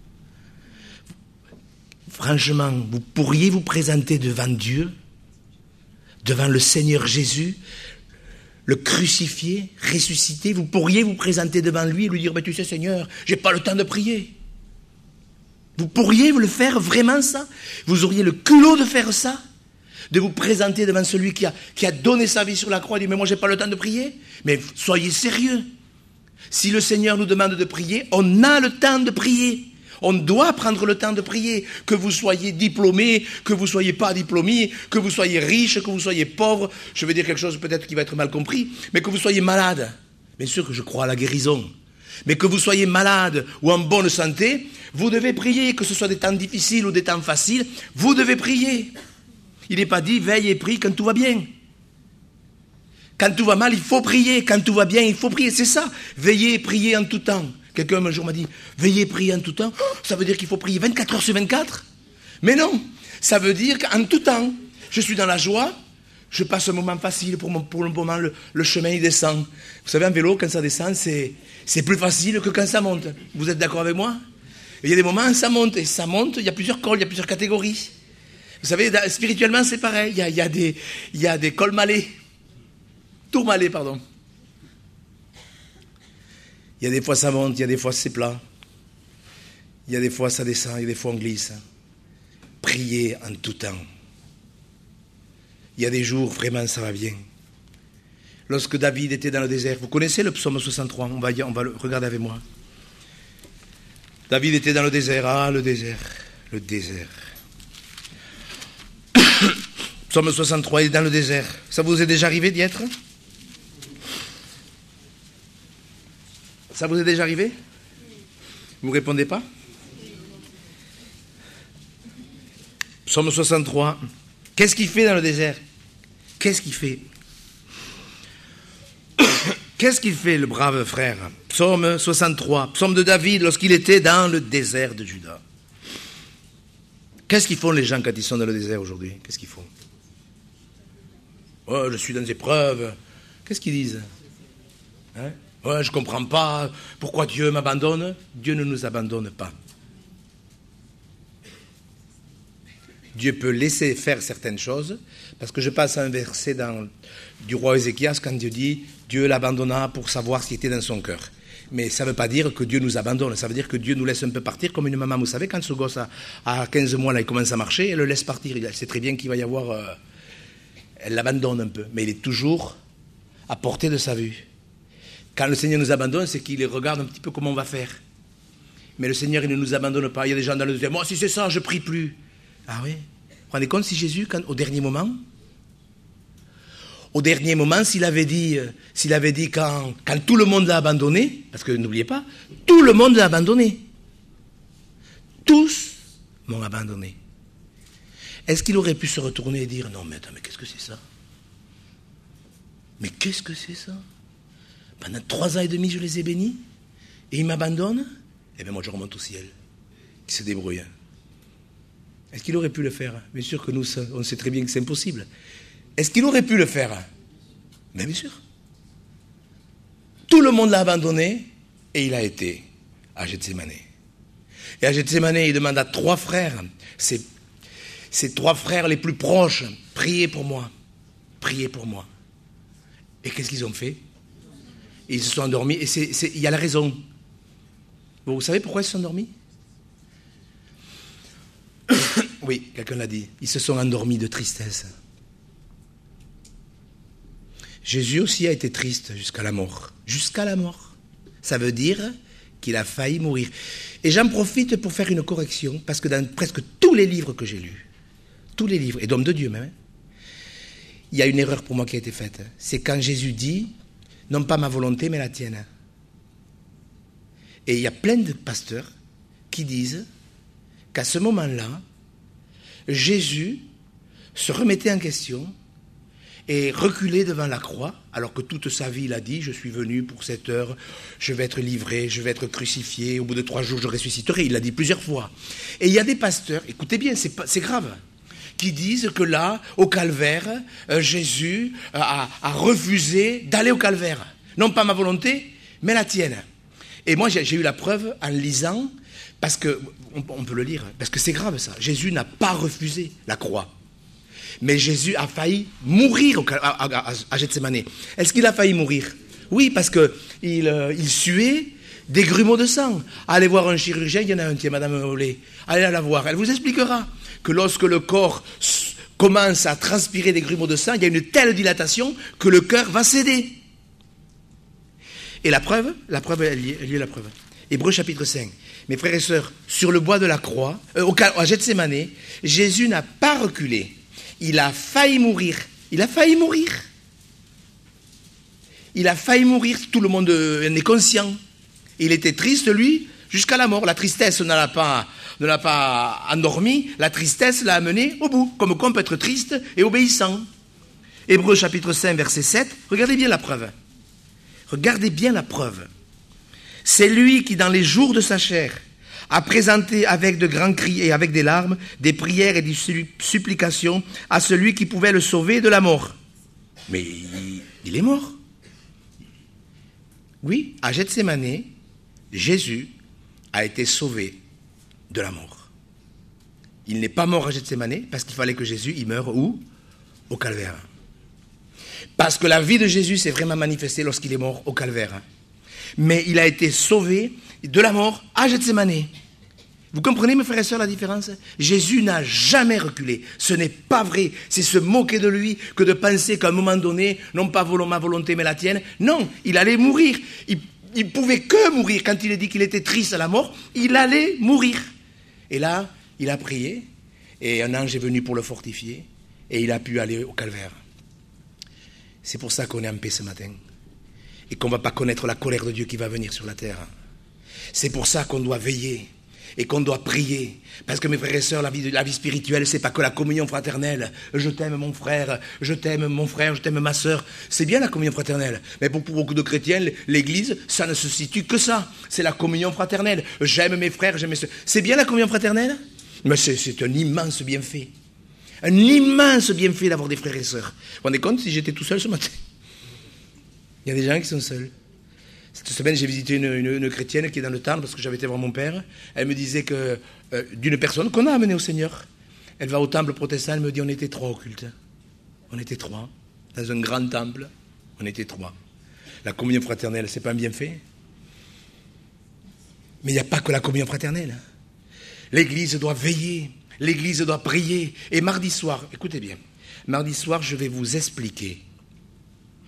Franchement, vous pourriez vous présenter devant Dieu, devant le Seigneur Jésus, le crucifié, ressuscité, vous pourriez vous présenter devant lui et lui dire, tu sais Seigneur, j'ai pas le temps de prier. Vous pourriez le faire vraiment ça? Vous auriez le culot de faire ça? De vous présenter devant celui qui a donné sa vie sur la croix et dit, mais moi j'ai pas le temps de prier? Mais soyez sérieux. Si le Seigneur nous demande de prier, on a le temps de prier. On doit prendre le temps de prier. Que vous soyez diplômé, que vous soyez pas diplômé, que vous soyez riche, que vous soyez pauvre. Je vais dire quelque chose peut-être qui va être mal compris, mais que vous soyez malade. Bien sûr que je crois à la guérison. Mais que vous soyez malade ou en bonne santé, vous devez prier, que ce soit des temps difficiles ou des temps faciles, vous devez prier. Il n'est pas dit veille et prie quand tout va bien. Quand tout va mal, il faut prier. Quand tout va bien, il faut prier. C'est ça. Veiller et prier en tout temps. Quelqu'un un jour m'a dit veiller et prier en tout temps. Ça veut dire qu'il faut prier 24 heures sur 24? Mais non. Ça veut dire qu'en tout temps, je suis dans la joie, je passe un moment facile. Pour le moment, le chemin il descend. Vous savez, en vélo, quand ça descend, c'est plus facile que quand ça monte. Vous êtes d'accord avec moi? Il y a des moments où ça monte. Et ça monte, il y a plusieurs cols, il y a plusieurs catégories. Vous savez, spirituellement, c'est pareil. Il y a des cols malais. Tourmalais, pardon. Il y a des fois ça monte, il y a des fois c'est plat. Il y a des fois ça descend, il y a des fois on glisse. Priez en tout temps. Il y a des jours, vraiment, ça va bien. Lorsque David était dans le désert, vous connaissez le psaume 63, on va le regarder avec moi. David était dans le désert, le désert. Psaume 63, il est dans le désert. Ça vous est déjà arrivé d'y être? Ça vous est déjà arrivé? Vous ne répondez pas? Psaume 63. Qu'est-ce qu'il fait dans le désert? Qu'est-ce qu'il fait? Qu'est-ce qu'il fait, le brave frère? Psaume 63, psaume de David lorsqu'il était dans le désert de Juda. Qu'est-ce qu'ils font les gens quand ils sont dans le désert aujourd'hui? Qu'est-ce qu'ils font? Oh, je suis dans des épreuves. Qu'est-ce qu'ils disent? Hein? Ouais, je ne comprends pas pourquoi Dieu m'abandonne. Dieu ne nous abandonne pas. Dieu peut laisser faire certaines choses, parce que je passe à un verset du roi Ézéchias quand Dieu dit « Dieu l'abandonna pour savoir ce qui était dans son cœur ». Mais ça ne veut pas dire que Dieu nous abandonne, ça veut dire que Dieu nous laisse un peu partir, comme une maman, vous savez, quand ce gosse a 15 mois, là, il commence à marcher, elle le laisse partir. Elle sait très bien qu'il va y avoir... elle l'abandonne un peu, mais il est toujours à portée de sa vue. Quand le Seigneur nous abandonne, c'est qu'il regarde un petit peu comment on va faire. Mais le Seigneur, il ne nous abandonne pas. Il y a des gens dans le désert, moi, si c'est ça, je prie plus. Ah oui? Vous vous rendez compte si Jésus, au dernier moment, s'il avait dit quand tout le monde l'a abandonné, parce que n'oubliez pas, tout le monde l'a abandonné. Tous m'ont abandonné. Est-ce qu'il aurait pu se retourner et dire, non mais attends, mais qu'est-ce que c'est ça? Mais qu'est-ce que c'est ça? Pendant 3 ans et demi, je les ai bénis, et ils m'abandonnent? Eh bien moi je remonte au ciel, qui se débrouille. Est-ce qu'il aurait pu le faire? Bien sûr que nous, on sait très bien que c'est impossible. Est-ce qu'il aurait pu le faire? Bien sûr. Tout le monde l'a abandonné, et il a été à Gethsémane. Et à Gethsémane, il demande à 3 frères, ses 3 frères les plus proches, priez pour moi, priez pour moi. Et qu'est-ce qu'ils ont fait? Ils se sont endormis, et il y a la raison. Vous savez pourquoi ils se sont endormis? Oui, quelqu'un l'a dit. Ils se sont endormis de tristesse. Jésus aussi a été triste jusqu'à la mort. Jusqu'à la mort. Ça veut dire qu'il a failli mourir. Et j'en profite pour faire une correction, parce que dans presque tous les livres que j'ai lus, tous les livres, et d'hommes de Dieu même, il y a une erreur pour moi qui a été faite. C'est quand Jésus dit, non pas ma volonté, mais la tienne. Et il y a plein de pasteurs qui disent qu'à ce moment-là, Jésus se remettait en question et reculait devant la croix, alors que toute sa vie, il a dit, je suis venu pour cette heure, je vais être livré, je vais être crucifié, au bout de 3 jours, je ressusciterai. Il l'a dit plusieurs fois. Et il y a des pasteurs, écoutez bien, c'est grave, qui disent que là, au calvaire, Jésus a refusé d'aller au calvaire. Non pas ma volonté, mais la tienne. Et moi, j'ai eu la preuve en lisant, parce que, on peut le lire, parce que c'est grave ça. Jésus n'a pas refusé la croix. Mais Jésus a failli mourir à Gethsémane. Est-ce qu'il a failli mourir? Oui, parce qu'il suait des grumeaux de sang. Allez voir un chirurgien, il y en a un, tiens, Madame Olé. Allez la voir, elle vous expliquera que lorsque le corps commence à transpirer des grumeaux de sang, il y a une telle dilatation que le cœur va céder. Et la preuve, elle y est la preuve. Hébreux chapitre 5. Mes frères et sœurs, sur le bois de la croix, à Gethsémane, Jésus n'a pas reculé. Il a failli mourir. Il a failli mourir. Il a failli mourir. Tout le monde en est conscient. Il était triste, lui, jusqu'à la mort. La tristesse ne l'a pas endormi. La tristesse l'a amené au bout. Comme quoi on peut être triste et obéissant. Hébreux chapitre 5, verset 7. Regardez bien la preuve. Regardez bien la preuve. C'est lui qui, dans les jours de sa chair, a présenté avec de grands cris et avec des larmes, des prières et des supplications à celui qui pouvait le sauver de la mort. Mais il est mort. Oui, à Gethsémane, Jésus a été sauvé de la mort. Il n'est pas mort à Gethsémane parce qu'il fallait que Jésus y meure où? Au calvaire. Parce que la vie de Jésus s'est vraiment manifestée lorsqu'il est mort au calvaire. Mais il a été sauvé de la mort à Gethsémane. Vous comprenez, mes frères et sœurs, la différence? Jésus n'a jamais reculé. Ce n'est pas vrai. C'est se moquer de lui que de penser qu'à un moment donné, non pas ma volonté, mais la tienne. Non, il allait mourir. Il pouvait que mourir. Quand il a dit qu'il était triste à la mort, il allait mourir. Et là, il a prié, et un ange est venu pour le fortifier, et il a pu aller au calvaire. C'est pour ça qu'on est en paix ce matin. Et qu'on ne va pas connaître la colère de Dieu qui va venir sur la terre. C'est pour ça qu'on doit veiller et qu'on doit prier. Parce que mes frères et sœurs, la vie spirituelle, c'est pas que la communion fraternelle. Je t'aime mon frère, je t'aime ma sœur. C'est bien la communion fraternelle. Mais pour beaucoup de chrétiens, l'église, ça ne se situe que ça. C'est la communion fraternelle. J'aime mes frères, j'aime mes sœurs. C'est bien la communion fraternelle? Mais c'est un immense bienfait. Un immense bienfait d'avoir des frères et sœurs. Vous vous rendez compte si j'étais tout seul ce matin? Il y a des gens qui sont seuls. Cette semaine, j'ai visité une chrétienne qui est dans le Tarn, parce que j'avais été voir mon père. Elle me disait que d'une personne qu'on a amenée au Seigneur, elle va au temple protestant, elle me dit on était 3 au culte. On était 3. Dans un grand temple, on était 3. La communion fraternelle, c'est pas un bienfait. Mais il n'y a pas que la communion fraternelle. L'Église doit veiller. L'Église doit prier. Et mardi soir, écoutez bien, mardi soir, je vais vous expliquer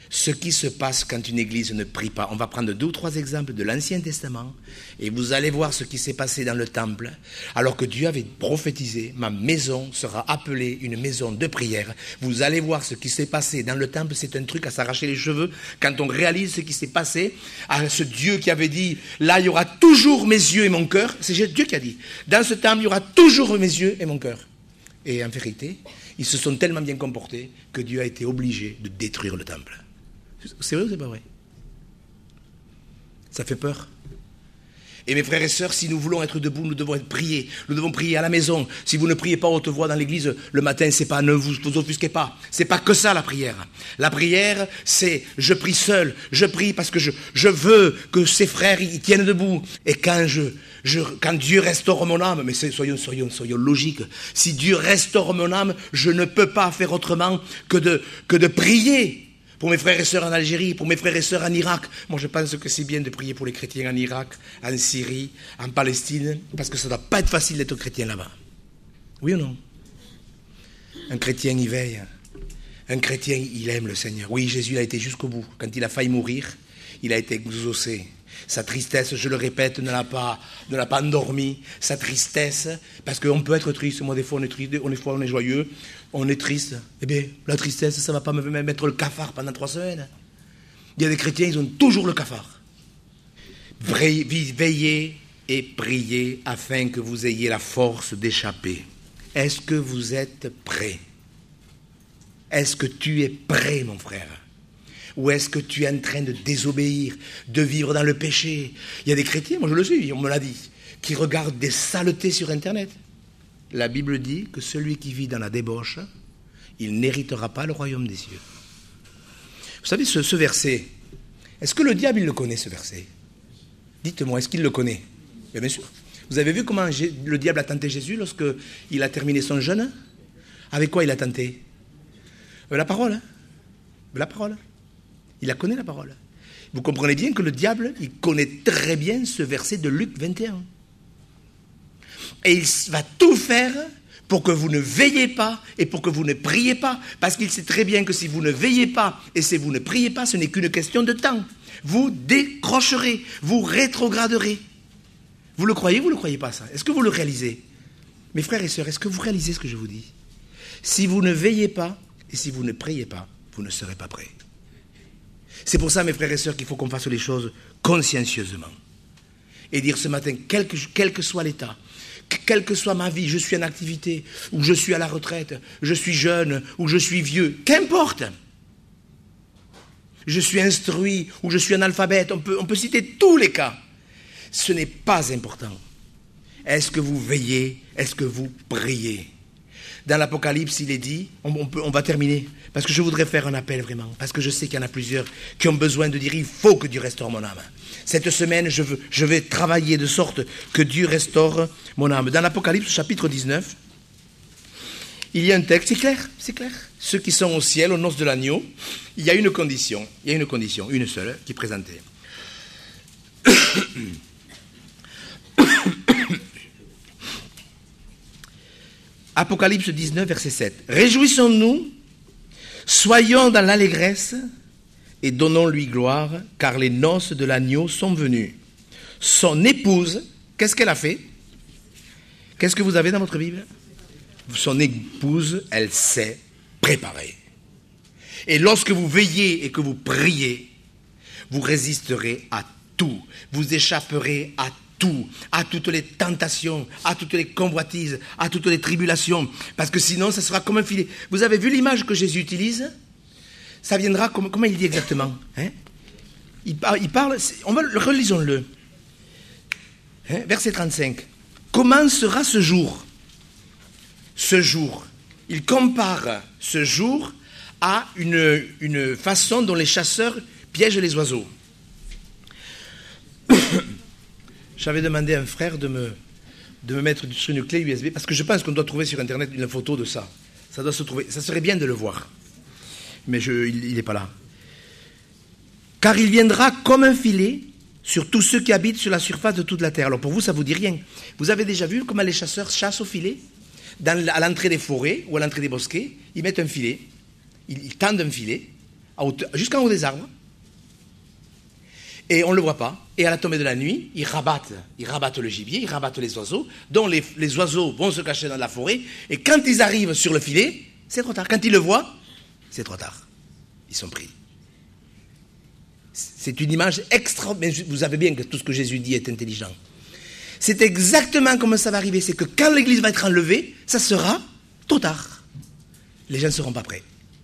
ce qui se passe quand une église ne prie pas. On va prendre 2 ou 3 exemples de l'Ancien Testament et vous allez voir ce qui s'est passé dans le temple alors que Dieu avait prophétisé, ma maison sera appelée une maison de prière. Vous allez voir ce qui s'est passé dans le temple, c'est un truc à s'arracher les cheveux quand on réalise ce qui s'est passé à ce Dieu qui avait dit, là il y aura toujours mes yeux et mon cœur. C'est Dieu qui a dit, dans ce temple il y aura toujours mes yeux et mon cœur. Et en vérité, ils se sont tellement bien comportés que Dieu a été obligé de détruire le temple. C'est vrai ou c'est pas vrai? Ça fait peur. Et mes frères et sœurs, si nous voulons être debout, nous devons prier. Nous devons prier à la maison. Si vous ne priez pas haute voix dans l'église le matin, c'est pas, ne vous offusquez pas. C'est pas que ça la prière. La prière, c'est je prie seul. Je prie parce que je veux que ces frères ils tiennent debout. Et quand quand Dieu restaure mon âme, mais soyons logiques. Si Dieu restaure mon âme, je ne peux pas faire autrement que de prier. Pour mes frères et sœurs en Algérie, pour mes frères et sœurs en Irak. Moi, je pense que c'est bien de prier pour les chrétiens en Irak, en Syrie, en Palestine, parce que ça ne doit pas être facile d'être chrétien là-bas. Oui ou non? Un chrétien, il veille. Un chrétien, il aime le Seigneur. Oui, Jésus a été jusqu'au bout. Quand il a failli mourir, il a été exaucé. Sa tristesse, je le répète, ne l'a pas endormi. Sa tristesse, parce qu'on peut être triste. Moi, des fois, on est triste, des fois, on est joyeux. On est triste. Eh bien, la tristesse, ça ne va pas me mettre le cafard pendant 3 semaines. Il y a des chrétiens, ils ont toujours le cafard. Veillez et priez afin que vous ayez la force d'échapper. Est-ce que vous êtes prêts? Est-ce que tu es prêt, mon frère? Ou est-ce que tu es en train de désobéir, de vivre dans le péché? Il y a des chrétiens, moi je le sais, on me l'a dit, qui regardent des saletés sur Internet. La Bible dit que celui qui vit dans la débauche, il n'héritera pas le royaume des cieux. Vous savez, ce verset, est-ce que le diable, il le connaît, ce verset? Dites-moi, est-ce qu'il le connaît? Bien sûr. Vous avez vu comment le diable a tenté Jésus lorsqu'il a terminé son jeûne? Avec quoi il a tenté? La parole. Hein? La parole. Il la connaît, la parole. Vous comprenez bien que le diable, il connaît très bien ce verset de Luc 21. Et il va tout faire pour que vous ne veillez pas et pour que vous ne priez pas. Parce qu'il sait très bien que si vous ne veillez pas et si vous ne priez pas, ce n'est qu'une question de temps. Vous décrocherez, vous rétrograderez. Vous le croyez ou vous ne le croyez pas, ça? Est-ce que vous le réalisez? Mes frères et sœurs, est-ce que vous réalisez ce que je vous dis? Si vous ne veillez pas et si vous ne priez pas, vous ne serez pas prêts. C'est pour ça, mes frères et sœurs, qu'il faut qu'on fasse les choses consciencieusement. Et dire ce matin, quel que soit l'état, quelle que soit ma vie, je suis en activité, ou je suis à la retraite, je suis jeune, ou je suis vieux, qu'importe. Je suis instruit, ou je suis analphabète, on peut citer tous les cas. Ce n'est pas important. Est-ce que vous veillez? Est-ce que vous priez? Dans l'Apocalypse, il est dit, on va terminer, parce que je voudrais faire un appel vraiment, parce que je sais qu'il y en a plusieurs qui ont besoin de dire, il faut que Dieu restaure mon âme. Cette semaine, je vais travailler de sorte que Dieu restaure mon âme. Dans l'Apocalypse, chapitre 19, il y a un texte, c'est clair. Ceux qui sont au ciel, aux noces de l'agneau, il y a une condition, une seule, qui est présentée. Apocalypse 19, verset 7. Réjouissons-nous, soyons dans l'allégresse et donnons-lui gloire, car les noces de l'agneau sont venues. Son épouse, qu'est-ce qu'elle a fait? Qu'est-ce que vous avez dans votre Bible? Son épouse, elle s'est préparée. Et lorsque vous veillez et que vous priez, vous résisterez à tout. Vous échapperez à tout, à toutes les tentations, à toutes les convoitises, à toutes les tribulations. Parce que sinon, ça sera comme un filet. Vous avez vu l'image que Jésus utilise? Ça viendra, comment il dit exactement? Il parle, relisons-le. Verset 35. Comment sera ce jour? Ce jour. Il compare ce jour à une façon dont les chasseurs piègent les oiseaux. J'avais demandé à un frère de me mettre sur une clé USB, parce que je pense qu'on doit trouver sur Internet une photo de ça. Ça doit se trouver. Ça serait bien de le voir. Mais il n'est pas là. Car il viendra comme un filet sur tous ceux qui habitent sur la surface de toute la terre. Alors pour vous, ça ne vous dit rien. Vous avez déjà vu comment les chasseurs chassent au filet? À l'entrée des forêts ou à l'entrée des bosquets, ils mettent un filet. Ils tendent un filet jusqu'en haut des arbres. Et on ne le voit pas. Et à la tombée de la nuit, ils rabattent le gibier, ils rabattent les oiseaux, dont les oiseaux vont se cacher dans la forêt. Et quand ils arrivent sur le filet, c'est trop tard. Quand ils le voient, c'est trop tard. Ils sont pris. C'est une image extra. Mais vous savez bien que tout ce que Jésus dit est intelligent. C'est exactement comme ça va arriver. C'est que quand l'Église va être enlevée, ça sera trop tard. Les gens ne seront pas prêts.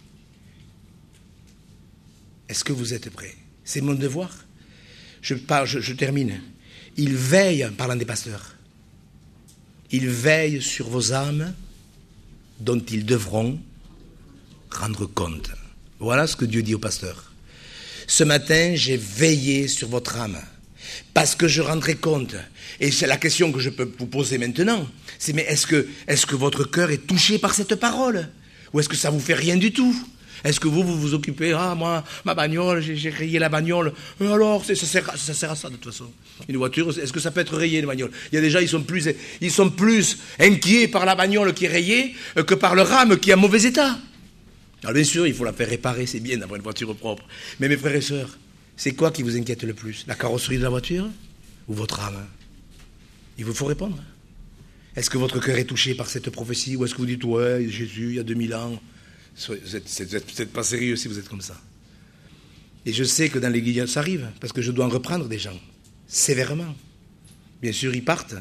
Est-ce que vous êtes prêts? C'est mon devoir. Je termine. Il veille, en parlant des pasteurs, il veille sur vos âmes dont ils devront rendre compte. Voilà ce que Dieu dit aux pasteurs. Ce matin, j'ai veillé sur votre âme parce que je rendrai compte. Et c'est la question que je peux vous poser maintenant. C'est mais est-ce que votre cœur est touché par cette parole? Ou est-ce que ça vous fait rien du tout? Est-ce que vous vous occupez, moi, ma bagnole, j'ai rayé la bagnole, alors ça sert à ça de toute façon. Une voiture, est-ce que ça peut être rayé, une bagnole? Il y a des gens, ils sont plus inquiets par la bagnole qui est rayée que par le rame qui est en mauvais état. Alors bien sûr, il faut la faire réparer, c'est bien d'avoir une voiture propre. Mais mes frères et sœurs, c'est quoi qui vous inquiète le plus? La carrosserie de la voiture ou votre âme? Il vous faut répondre. Est-ce que votre cœur est touché par cette prophétie ou est-ce que vous dites, ouais, Jésus, il y a 2000 ans, vous n'êtes peut-être pas sérieux si vous êtes comme ça. Et je sais que dans l'église, ça arrive, parce que je dois en reprendre des gens, sévèrement. Bien sûr, ils partent,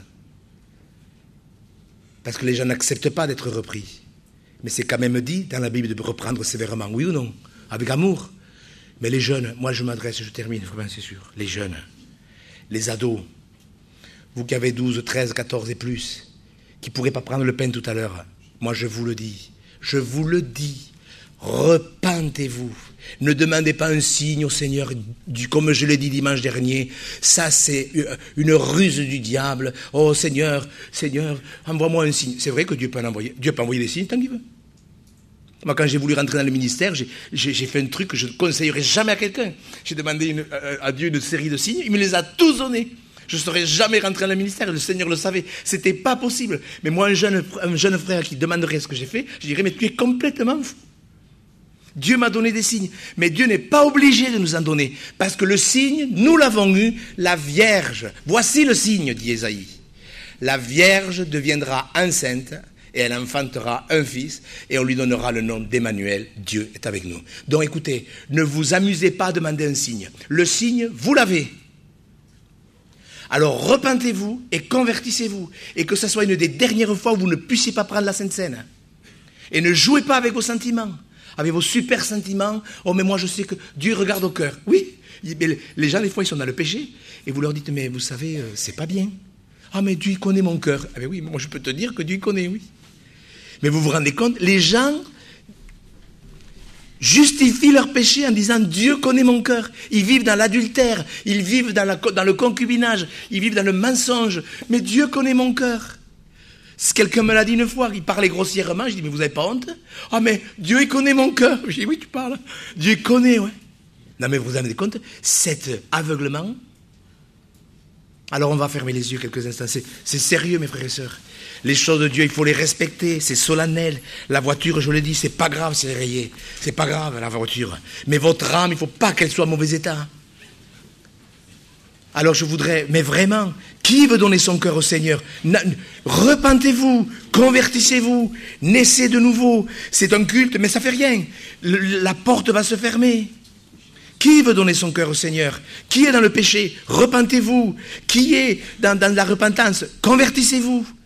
parce que les gens n'acceptent pas d'être repris. Mais c'est quand même dit dans la Bible de reprendre sévèrement, oui ou non? Avec amour. Mais les jeunes, moi je termine, vraiment c'est sûr. Les jeunes, les ados, vous qui avez 12, 13, 14 et plus, qui ne pourrez pas prendre le pain tout à l'heure, moi je vous le dis, repentez-vous. Ne demandez pas un signe au Seigneur, comme je l'ai dit dimanche dernier. Ça, c'est une ruse du diable. Oh Seigneur, envoie-moi un signe. C'est vrai que Dieu peut en envoyer. Dieu peut envoyer des signes tant qu'il veut. Moi, quand j'ai voulu rentrer dans le ministère, j'ai fait un truc que je ne conseillerais jamais à quelqu'un. J'ai demandé à Dieu une série de signes. Il me les a tous donnés. Je ne serais jamais rentré dans le ministère, le Seigneur le savait. C'était pas possible. Mais moi, un jeune frère qui demanderait ce que j'ai fait, je dirais, mais tu es complètement fou. Dieu m'a donné des signes. Mais Dieu n'est pas obligé de nous en donner. Parce que le signe, nous l'avons eu, la Vierge. Voici le signe, dit Ésaïe. La Vierge deviendra enceinte et elle enfantera un fils et on lui donnera le nom d'Emmanuel. Dieu est avec nous. Donc écoutez, ne vous amusez pas à demander un signe. Le signe, vous l'avez. Alors repentez-vous et convertissez-vous. Et que ce soit une des dernières fois où vous ne puissiez pas prendre la Sainte Seine. Et ne jouez pas avec vos sentiments, avec vos super sentiments. Oh mais moi je sais que Dieu regarde au cœur. Oui, mais les gens des fois ils sont dans le péché. Et vous leur dites mais vous savez, c'est pas bien. Ah mais Dieu il connaît mon cœur. Ah mais oui, moi je peux te dire que Dieu il connaît, oui. Mais vous vous rendez compte, les gens justifient leur péché en disant Dieu connaît mon cœur. Ils vivent dans l'adultère, ils vivent dans le concubinage, ils vivent dans le mensonge. Mais Dieu connaît mon cœur. Si quelqu'un me l'a dit une fois, il parlait grossièrement, je dis mais vous n'avez pas honte? Ah mais Dieu il connaît mon cœur. Je dis oui tu parles. Dieu il connaît, ouais. Non mais vous vous rendez compte, cet aveuglement. Alors on va fermer les yeux quelques instants. C'est sérieux mes frères et sœurs. Les choses de Dieu, il faut les respecter, c'est solennel. La voiture, je le dis, c'est pas grave, c'est rayé. C'est pas grave, la voiture. Mais votre âme, il ne faut pas qu'elle soit en mauvais état. Alors je voudrais, mais vraiment, qui veut donner son cœur au Seigneur? Repentez-vous, convertissez-vous, naissez de nouveau. C'est un culte, mais ça fait rien. La porte va se fermer. Qui veut donner son cœur au Seigneur? Qui est dans le péché? Repentez-vous. Qui est dans la repentance? Convertissez-vous.